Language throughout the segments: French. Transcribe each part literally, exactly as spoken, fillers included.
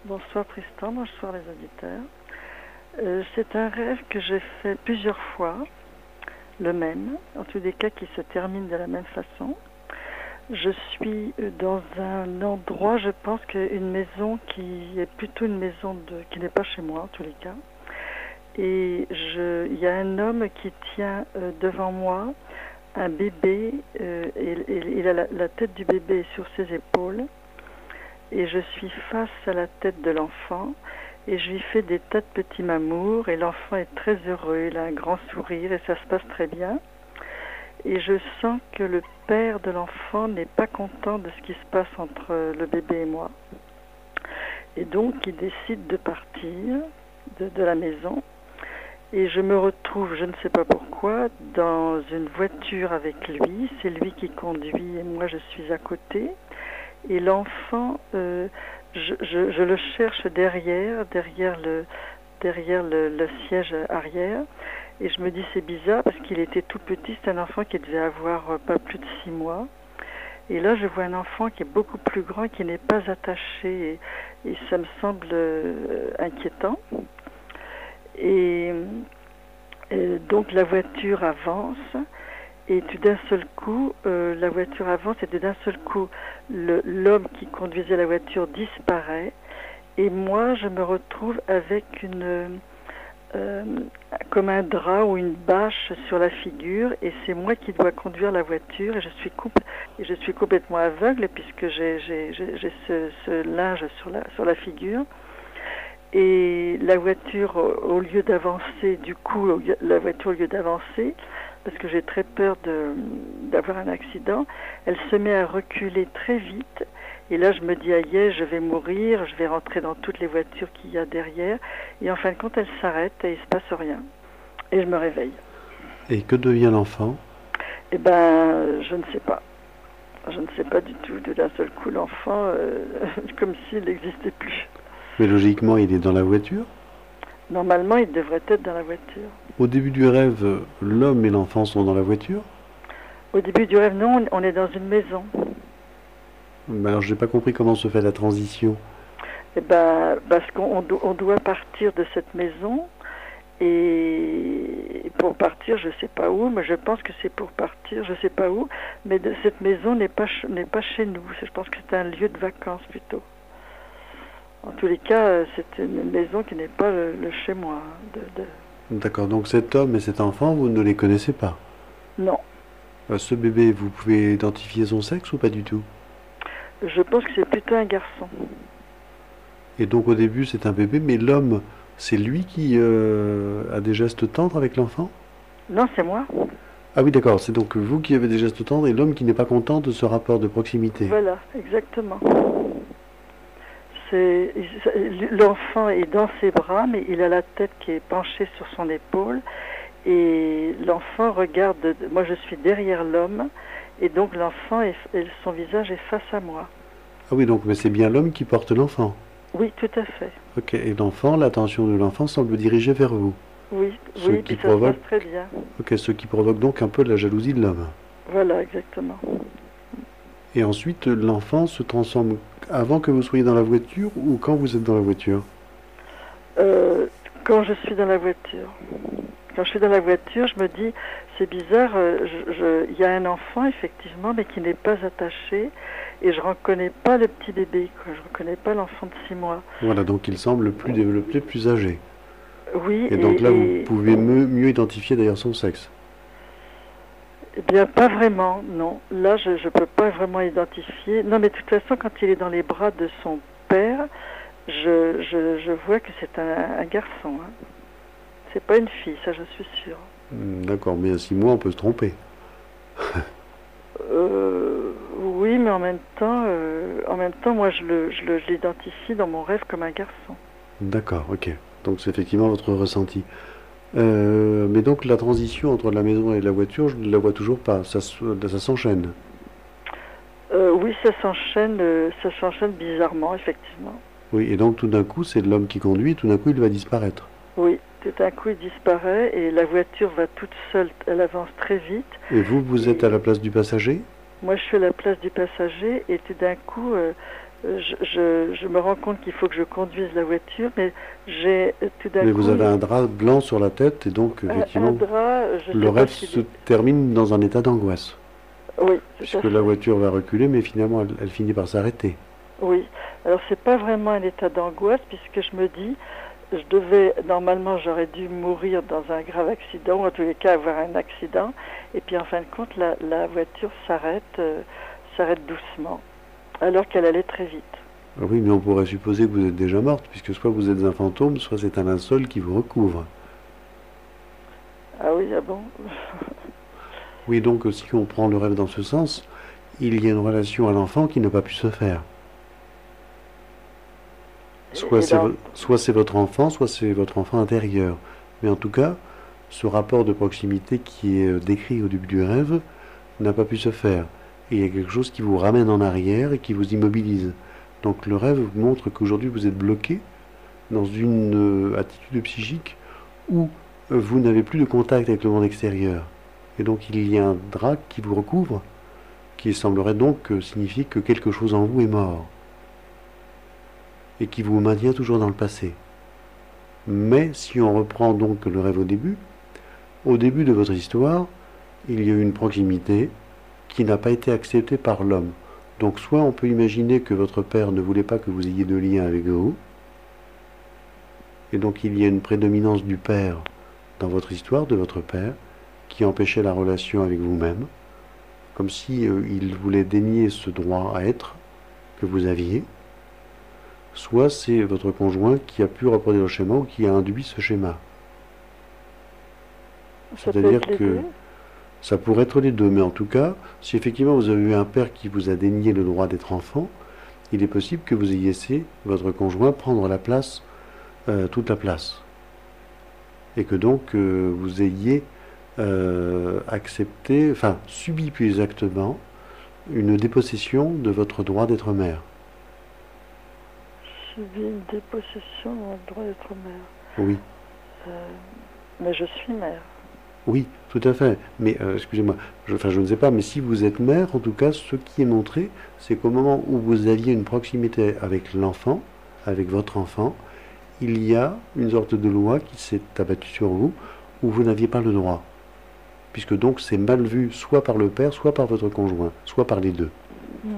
Bonsoir Tristan, bonsoir les auditeurs. Euh, c'est un rêve que j'ai fait plusieurs fois, le même, en tous les cas qui se termine de la même façon. Je suis dans un endroit, je pense qu'une maison qui est plutôt une maison de, qui n'est pas chez moi en tous les cas. Et je, il y a un homme qui tient euh, devant moi un bébé, euh, et, et, il a la, la tête du bébé sur ses épaules. Et je suis face à la tête de l'enfant et je lui fais des tas de petits mamours et l'enfant est très heureux, il a un grand sourire et ça se passe très bien. Et je sens que le père de l'enfant n'est pas content de ce qui se passe entre le bébé et moi. Et donc il décide de partir de, de la maison et je me retrouve, je ne sais pas pourquoi, dans une voiture avec lui. C'est lui qui conduit et moi je suis à côté. Et l'enfant, euh, je, je, je le cherche derrière, derrière le, derrière le, le siège arrière. Et je me dis c'est bizarre parce qu'il était tout petit, c'est un enfant qui devait avoir euh, pas plus de six mois. Et là je vois un enfant qui est beaucoup plus grand, qui n'est pas attaché. Et, et ça me semble euh, inquiétant. Et, et donc la voiture avance. Et tout d'un seul coup, euh, la voiture avance et tout d'un seul coup, le, l'homme qui conduisait la voiture disparaît. Et moi, je me retrouve avec une, euh, comme un drap ou une bâche sur la figure. Et c'est moi qui dois conduire la voiture. Et je suis, coup, et je suis complètement aveugle puisque j'ai, j'ai, j'ai, j'ai ce, ce linge sur la, sur la figure. Et la voiture, au lieu d'avancer, du coup, la voiture, au lieu d'avancer, parce que j'ai très peur de, d'avoir un accident, elle se met à reculer très vite. Et là, je me dis, aïe, je vais mourir, je vais rentrer dans toutes les voitures qu'il y a derrière. Et en fin de compte, elle s'arrête et il ne se passe rien. Et je me réveille. Et que devient l'enfant? Eh ben, je ne sais pas. Je ne sais pas du tout. De d'un seul coup, l'enfant, euh, comme s'il n'existait plus. Mais logiquement, il est dans la voiture? Normalement, il devrait être dans la voiture. Au début du rêve, l'homme et l'enfant sont dans la voiture? Au début du rêve, non, on est dans une maison. Mais alors, je n'ai pas compris comment se fait la transition. Eh ben, parce qu'on on doit partir de cette maison, et pour partir, je ne sais pas où, mais je pense que c'est pour partir, je ne sais pas où, mais de, cette maison n'est pas, n'est pas chez nous. Je pense que c'est un lieu de vacances plutôt. En tous les cas, c'est une maison qui n'est pas le, le chez moi. De, de... D'accord, donc cet homme et cet enfant, vous ne les connaissez pas? Non. Euh, ce bébé, vous pouvez identifier son sexe ou pas du tout? Je pense que c'est plutôt un garçon. Et donc au début, c'est un bébé, mais l'homme, c'est lui qui euh, a des gestes tendres avec l'enfant? Non, c'est moi. Ah oui, d'accord, c'est donc vous qui avez des gestes tendres et l'homme qui n'est pas content de ce rapport de proximité. Voilà, exactement. C'est, l'enfant est dans ses bras, mais il a la tête qui est penchée sur son épaule. Et l'enfant regarde, moi je suis derrière l'homme, et donc l'enfant, est, son visage est face à moi. Ah oui, donc mais c'est bien l'homme qui porte l'enfant? Oui, tout à fait. Ok, et l'enfant, l'attention de l'enfant semble diriger vers vous? Oui, ce oui, qui puis ça provoque... se passe très bien. Ok, ce qui provoque donc un peu de la jalousie de l'homme. Voilà, exactement. Et ensuite, l'enfant se transforme avant que vous soyez dans la voiture ou quand vous êtes dans la voiture? euh, Quand je suis dans la voiture. Quand je suis dans la voiture, je me dis, c'est bizarre, je, je, il y a un enfant, effectivement, mais qui n'est pas attaché, et je ne reconnais pas le petit bébé, quoi. Je ne reconnais pas l'enfant de six mois. Voilà, donc il semble plus développé, plus âgé. Oui. Et, et donc là, et... vous pouvez mieux, mieux identifier d'ailleurs son sexe? Eh bien, pas vraiment, non. Là, je ne peux pas vraiment identifier. Non, mais de toute façon, quand il est dans les bras de son père, je, je, je vois que c'est un, un garçon. Hein. C'est pas une fille, ça, je suis sûre. D'accord, mais à six mois, on peut se tromper. euh, oui, mais en même temps, euh, en même temps, moi, je, le, je, le, je l'identifie dans mon rêve comme un garçon. D'accord, ok. Donc c'est effectivement votre ressenti. Euh, mais donc la transition entre la maison et la voiture, je ne la vois toujours pas. Ça, ça s'enchaîne. Euh, oui, ça s'enchaîne, euh, ça s'enchaîne bizarrement, effectivement. Oui, et donc tout d'un coup, c'est l'homme qui conduit, et tout d'un coup, il va disparaître. Oui, tout d'un coup, il disparaît et la voiture va toute seule, elle avance très vite. Et vous, vous et êtes à la place du passager? Moi, je suis à la place du passager et tout d'un coup, euh, je, je, je me rends compte qu'il faut que je conduise la voiture, mais j'ai tout d'un coup... Mais vous avez un drap blanc sur la tête et donc un, effectivement un drap, je le sais pas rêve si... se termine dans un état d'angoisse. Oui, tout à Puisque fait. la voiture va reculer, mais finalement elle, elle finit par s'arrêter. Oui, alors c'est pas vraiment un état d'angoisse, puisque je me dis, je devais, normalement j'aurais dû mourir dans un grave accident, ou en tous les cas avoir un accident, et puis en fin de compte la, la voiture s'arrête, euh, s'arrête doucement, alors qu'elle allait très vite. Oui, mais on pourrait supposer que vous êtes déjà morte, puisque soit vous êtes un fantôme, soit c'est un linceul qui vous recouvre. Ah oui, ah bon? Oui, donc si on prend le rêve dans ce sens, il y a une relation à l'enfant qui n'a pas pu se faire. Soit c'est dans... vo votre enfant, soit c'est votre enfant intérieur. Mais en tout cas, ce rapport de proximité qui est décrit au début du rêve n'a pas pu se faire. Et il y a quelque chose qui vous ramène en arrière et qui vous immobilise. Donc le rêve vous montre qu'aujourd'hui vous êtes bloqué dans une euh, attitude psychique où euh, vous n'avez plus de contact avec le monde extérieur. Et donc il y a un drap qui vous recouvre, qui semblerait donc euh, signifier que quelque chose en vous est mort. Et qui vous maintient toujours dans le passé. Mais si on reprend donc le rêve au début, au début de votre histoire, il y a eu une proximité qui n'a pas été acceptée par l'homme. Donc soit on peut imaginer que votre père ne voulait pas que vous ayez de lien avec vous, et donc il y a une prédominance du père dans votre histoire, de votre père, qui empêchait la relation avec vous-même, comme si euh, il voulait dénier ce droit à être que vous aviez. Soit c'est votre conjoint qui a pu reproduire le schéma ou qui a induit ce schéma. C'est-à-dire que ça pourrait être les deux, mais en tout cas, si effectivement vous avez eu un père qui vous a dénié le droit d'être enfant, il est possible que vous ayez laissé votre conjoint prendre la place, euh, toute la place. Et que donc euh, vous ayez euh, accepté, enfin subi plus exactement, une dépossession de votre droit d'être mère. Subi une dépossession de mon droit d'être mère. Oui. Euh, mais je suis mère. Oui, tout à fait. Mais euh, excusez-moi, je, enfin je ne sais pas, mais si vous êtes mère, en tout cas, ce qui est montré, c'est qu'au moment où vous aviez une proximité avec l'enfant, avec votre enfant, il y a une sorte de loi qui s'est abattue sur vous, où vous n'aviez pas le droit. Puisque donc c'est mal vu soit par le père, soit par votre conjoint, soit par les deux. Mmh.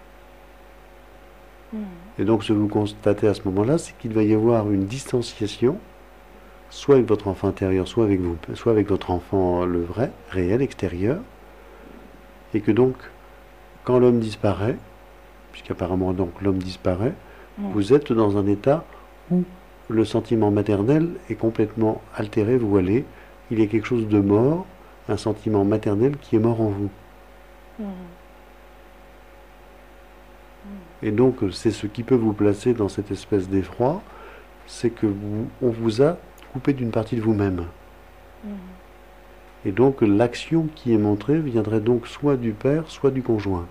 Mmh. Et donc ce que vous constatez à ce moment-là, c'est qu'il va y avoir une distanciation, soit avec votre enfant intérieur, soit avec vous, soit avec votre enfant le vrai, réel, extérieur, et que donc, quand l'homme disparaît, puisqu'apparemment donc l'homme disparaît, mmh. vous êtes dans un état où le sentiment maternel est complètement altéré, voilé, il y a quelque chose de mort, un sentiment maternel qui est mort en vous. Mmh. Et donc c'est ce qui peut vous placer dans cette espèce d'effroi, c'est que vous, on vous a coupé d'une partie de vous-même. Mmh. Et donc l'action qui est montrée viendrait donc soit du père, soit du conjoint.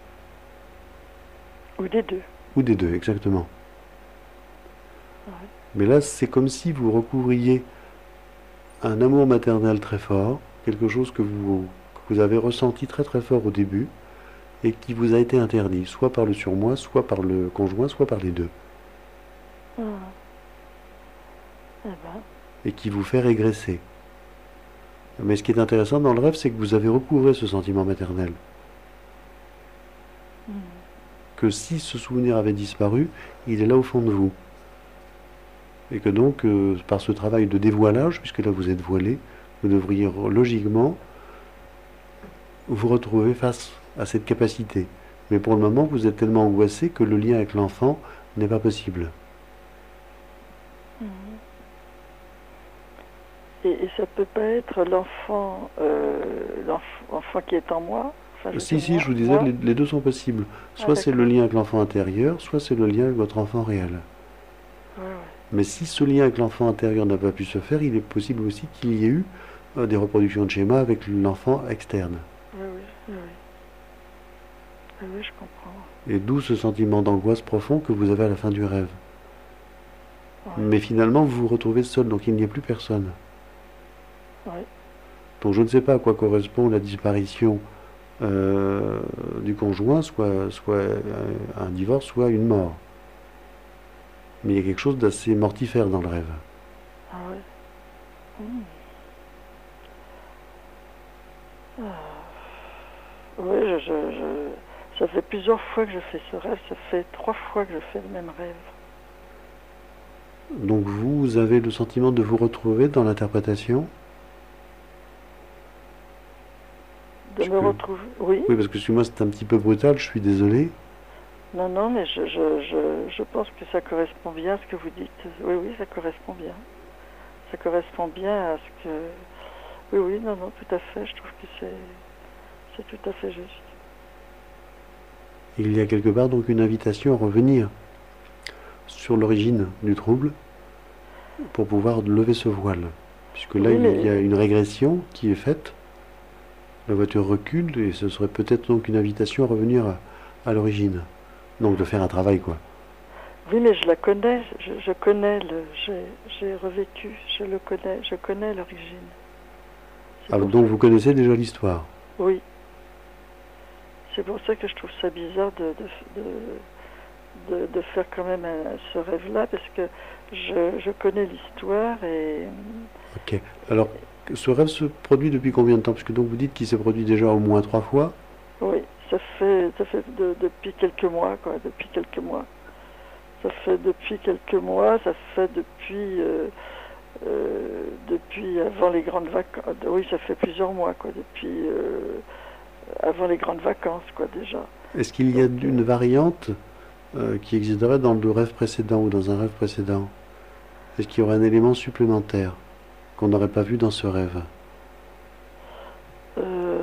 Ou des deux. Ou des deux, exactement. Ouais. Mais là, c'est comme si vous recouvriez un amour maternel très fort, quelque chose que vous, que vous avez ressenti très très fort au début, et qui vous a été interdit, soit par le surmoi, soit par le conjoint, soit par les deux. Mmh. Eh ben. Et qui vous fait régresser. Mais ce qui est intéressant dans le rêve, c'est que vous avez recouvré ce sentiment maternel. Mmh. Que si ce souvenir avait disparu, il est là au fond de vous. Et que donc, euh, par ce travail de dévoilage, puisque là vous êtes voilé, vous devriez logiquement vous retrouver face à cette capacité. Mais pour le moment, vous êtes tellement angoissé que le lien avec l'enfant n'est pas possible. Mmh. Et, et ça peut pas être l'enfant euh, l'enfant qui est en moi? Enfin, si, si, moi, je vous disais, les, les deux sont possibles. Soit ah, c'est le lien avec l'enfant intérieur, soit c'est le lien avec votre enfant réel. Ouais, ouais. Mais si ce lien avec l'enfant intérieur n'a pas pu se faire, il est possible aussi qu'il y ait eu euh, des reproductions de schémas avec l'enfant externe. Oui, oui, oui. Oui, oui, je comprends. Et d'où ce sentiment d'angoisse profond que vous avez à la fin du rêve. Ouais. Mais finalement, vous vous retrouvez seul, donc il n'y a plus personne. Ouais. Donc je ne sais pas à quoi correspond la disparition euh, du conjoint, soit, soit un divorce, soit une mort. Mais il y a quelque chose d'assez mortifère dans le rêve. Ah ouais. Hmm. Ah. Oui, je, je, je- ça fait plusieurs fois que je fais ce rêve. Ça fait trois fois que je fais le même rêve. Donc vous avez le sentiment de vous retrouver dans l'interprétation, De me puisque, retrouver. Oui. oui, parce que moi c'est un petit peu brutal, je suis désolé. Non, non, mais je, je, je, je pense que ça correspond bien à ce que vous dites. Oui, oui, ça correspond bien. Ça correspond bien à ce que... Oui, oui, non, non, tout à fait. Je trouve que c'est, c'est tout à fait juste. Il y a quelque part donc une invitation à revenir sur l'origine du trouble pour pouvoir lever ce voile. Puisque là, Oui, il y a mais une régression qui est faite, la voiture recule et ce serait peut-être donc une invitation à revenir à, à l'origine. Donc de faire un travail, quoi. oui, mais je la connais. Je, je connais le. J'ai, j'ai revécu. Je le connais. Je connais l'origine. C'est Alors, pour donc ça. vous connaissez déjà l'histoire. Oui, c'est pour ça que je trouve ça bizarre de de, de, de, de faire quand même un- ce rêve-là, parce que je, je connais l'histoire et Ok. Alors, ce rêve se produit depuis combien de temps? Puisque donc vous dites qu'il s'est produit déjà au moins trois fois. oui, ça fait ça fait de- depuis quelques mois, quoi. Depuis quelques mois. Ça fait depuis quelques mois. Ça fait depuis euh, euh, depuis avant les grandes vacances. Oui, ça fait plusieurs mois, quoi. Depuis euh, avant les grandes vacances, quoi, déjà. Est-ce qu'il y a Donc, euh, une variante euh, qui existerait dans le rêve précédent ou dans un rêve précédent? Est-ce qu'il y aurait un élément supplémentaire qu'on n'aurait pas vu dans ce rêve? euh,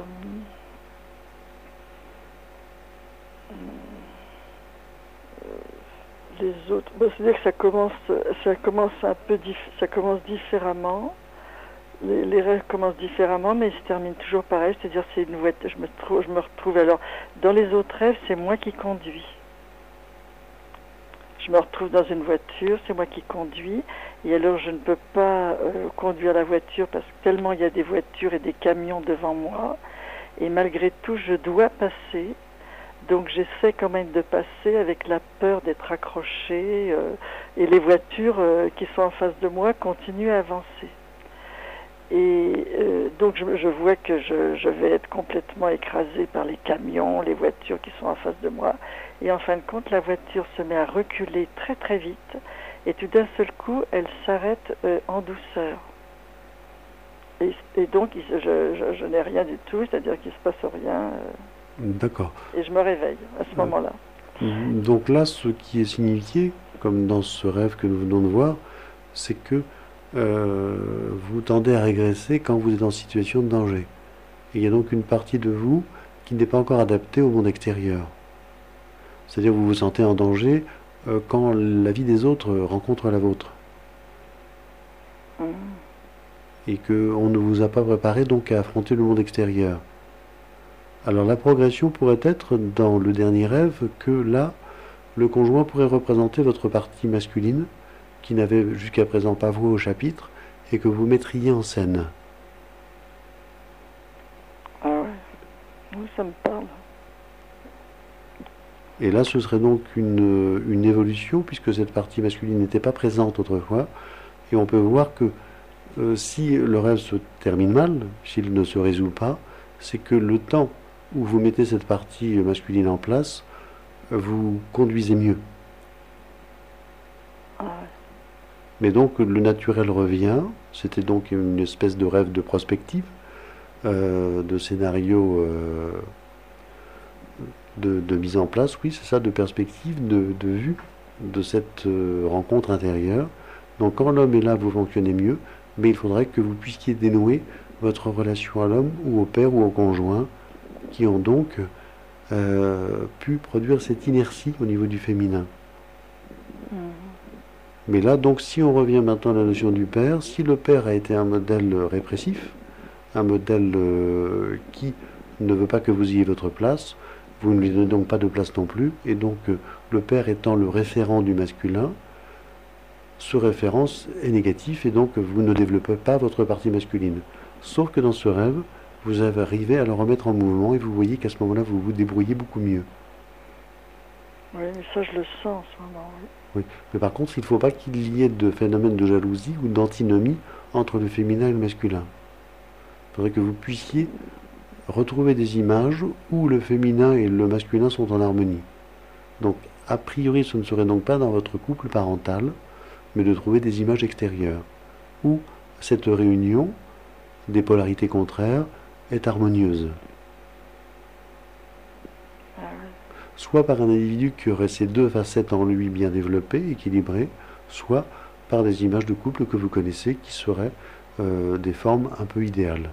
les autres, bah, c'est-à-dire que ça commence, ça commence un peu, dif- ça commence différemment. Les, les rêves commencent différemment, mais ils se terminent toujours pareil. C'est-à-dire, c'est une voiture. Je me trouve, je me retrouve alors dans les autres rêves, c'est moi qui conduis. Je me retrouve dans une voiture, c'est moi qui conduis, et alors je ne peux pas euh, conduire la voiture parce que tellement il y a des voitures et des camions devant moi, et malgré tout, je dois passer. Donc j'essaie quand même de passer avec la peur d'être accroché, euh, et les voitures euh, qui sont en face de moi continuent à avancer. Et euh, donc je, je vois que je, je vais être complètement écrasé par les camions, les voitures qui sont en face de moi. Et en fin de compte, la voiture se met à reculer très très vite. Et tout d'un seul coup, elle s'arrête euh, en douceur. Et, et donc il, je, je, je n'ai rien du tout, c'est-à-dire qu'il ne se passe rien. Euh, D'accord. et je me réveille à ce Euh, moment-là. Donc là, ce qui est signifié, comme dans ce rêve que nous venons de voir, c'est que euh, vous tendez à régresser quand vous êtes en situation de danger. Et il y a donc une partie de vous qui n'est pas encore adaptée au monde extérieur. C'est-à-dire que vous vous sentez en danger euh, quand la vie des autres rencontre la vôtre. Mmh. Et qu'on ne vous a pas préparé donc à affronter le monde extérieur. Alors la progression pourrait être dans le dernier rêve que là, le conjoint pourrait représenter votre partie masculine, qui n'avait jusqu'à présent pas voix au chapitre, et que vous mettriez en scène. Ah ouais, oui, ça me parle. Et là, ce serait donc une, une évolution, puisque cette partie masculine n'était pas présente autrefois, et on peut voir que euh, si le rêve se termine mal, s'il ne se résout pas, c'est que le temps où vous mettez cette partie masculine en place, vous conduisez mieux. Ah ouais. Mais donc le naturel revient, c'était donc une espèce de rêve de prospective, euh, de scénario euh, de, de mise en place, oui c'est ça, de perspective, de, de vue de cette euh, rencontre intérieure. Donc quand l'homme est là, vous fonctionnez mieux, mais il faudrait que vous puissiez dénouer votre relation à l'homme ou au père ou au conjoint, qui ont donc euh, pu produire cette inertie au niveau du féminin. Mmh. Mais là, donc, si on revient maintenant à la notion du père, si le père a été un modèle répressif, un modèle euh, qui ne veut pas que vous ayez votre place, vous ne lui donnez donc pas de place non plus, et donc euh, le père étant le référent du masculin, ce référent est négatif, et donc vous ne développez pas votre partie masculine. Sauf que dans ce rêve, vous avez arrivé à le remettre en mouvement et vous voyez qu'à ce moment-là, vous vous débrouillez beaucoup mieux. Oui, mais ça, je le sens en ce moment, oui. Oui. Mais par contre, il ne faut pas qu'il y ait de phénomène de jalousie ou d'antinomie entre le féminin et le masculin. Il faudrait que vous puissiez retrouver des images où le féminin et le masculin sont en harmonie. Donc, a priori, ce ne serait donc pas dans votre couple parental, mais de trouver des images extérieures, où cette réunion des polarités contraires est harmonieuse. Ah oui. Soit par un individu qui aurait ces deux facettes en lui bien développées, équilibrées, soit par des images de couple que vous connaissez qui seraient euh, des formes un peu idéales.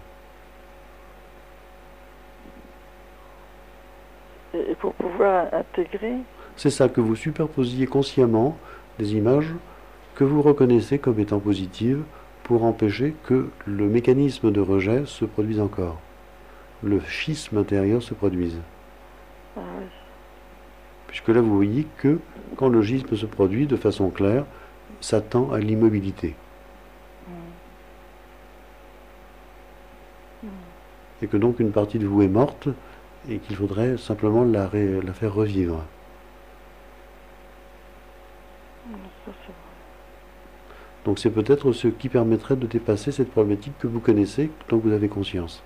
Et, et pour pouvoir intégrer, C'est ça, que vous superposiez consciemment des images que vous reconnaissez comme étant positives pour empêcher que le mécanisme de rejet se produise encore, le schisme intérieur se produise. ah oui. Puisque là, vous voyez que quand le schisme se produit de façon claire, ça tend à l'immobilité. Mm. Mm. Et que donc une partie de vous est morte et qu'il faudrait simplement la, ré- la faire revivre. Mm, ça, c'est vrai. Donc c'est peut-être ce qui permettrait de dépasser cette problématique que vous connaissez tant que vous avez conscience.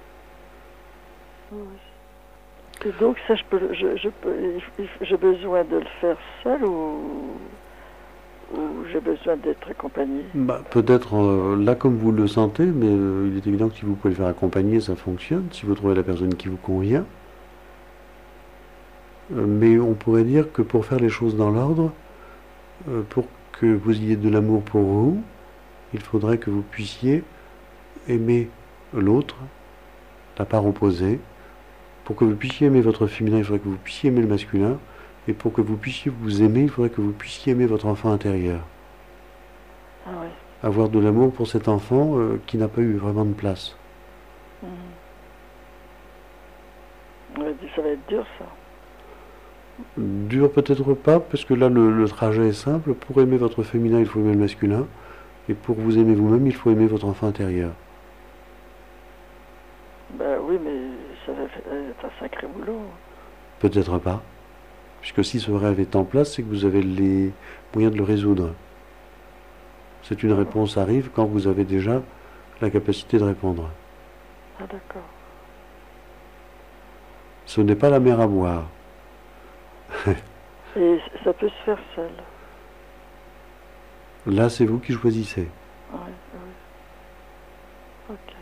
Oui. Et donc, ça, je peux, je, je peux, j'ai besoin de le faire seul ou, ou j'ai besoin d'être accompagné? Bah, peut-être euh, là comme vous le sentez, mais euh, il est évident que si vous pouvez le faire accompagner, ça fonctionne, si vous trouvez la personne qui vous convient. Euh, mais on pourrait dire que pour faire les choses dans l'ordre, euh, pour que vous ayez de l'amour pour vous, il faudrait que vous puissiez aimer l'autre, la part opposée. Pour que vous puissiez aimer votre féminin, il faudrait que vous puissiez aimer le masculin. Et pour que vous puissiez vous aimer, il faudrait que vous puissiez aimer votre enfant intérieur. Ah oui. Avoir de l'amour pour cet enfant euh, qui n'a pas eu vraiment de place. Mm. Ouais, ça va être dur, ça. Dur peut-être pas, parce que là le, le trajet est simple. Pour aimer votre féminin, il faut aimer le masculin. Et pour vous aimer vous-même, il faut aimer votre enfant intérieur. Ben oui, mais ça va être un sacré boulot. Peut-être pas. Puisque si ce rêve est en place, c'est que vous avez les moyens de le résoudre. C'est une réponse arrive quand vous avez déjà la capacité de répondre. Ah d'accord. Ce n'est pas la mer à boire. Et ça peut se faire seul. Là, c'est vous qui choisissez. Oui, oui. Ok.